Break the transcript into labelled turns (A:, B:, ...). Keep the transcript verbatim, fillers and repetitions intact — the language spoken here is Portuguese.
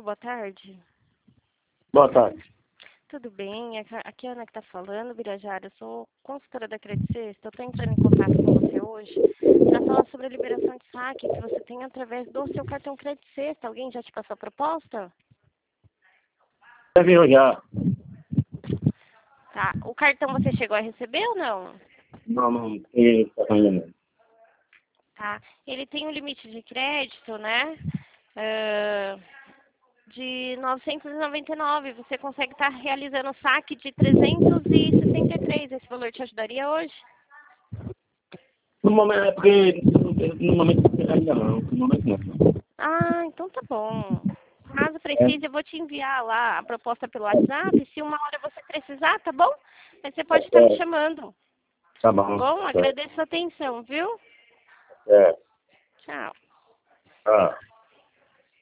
A: boa tarde.
B: Boa tarde.
A: Tudo bem? Aqui aqui é a Ana que está falando, Birajara. Eu sou consultora da Credit Sexta. Eu estou entrando em contato com você hoje para falar sobre a liberação de saque que você tem através do seu cartão Credit Sexta. Alguém já te passou a proposta?
B: Deve olhar.
A: Tá. O cartão você chegou a receber ou não?
B: Não, não tem essa ainda não.
A: Tá. Ele tem um limite de crédito, né? Ah, de novecentos e noventa e nove. Você consegue estar realizando saque de trezentos e sessenta e três. Esse valor te ajudaria hoje?
B: No momento, é porque no momento ainda não. No momento não.
A: Ah, então tá bom. Caso
B: É,
A: precise, eu vou te enviar lá a proposta pelo WhatsApp. Se uma hora você precisar, tá bom? Mas você pode estar me
B: é,
A: chamando.
B: tá
A: Tá
B: bom.
A: bom?
B: É,
A: Agradeço a atenção, viu?
B: é,
A: Tchau.
B: ah.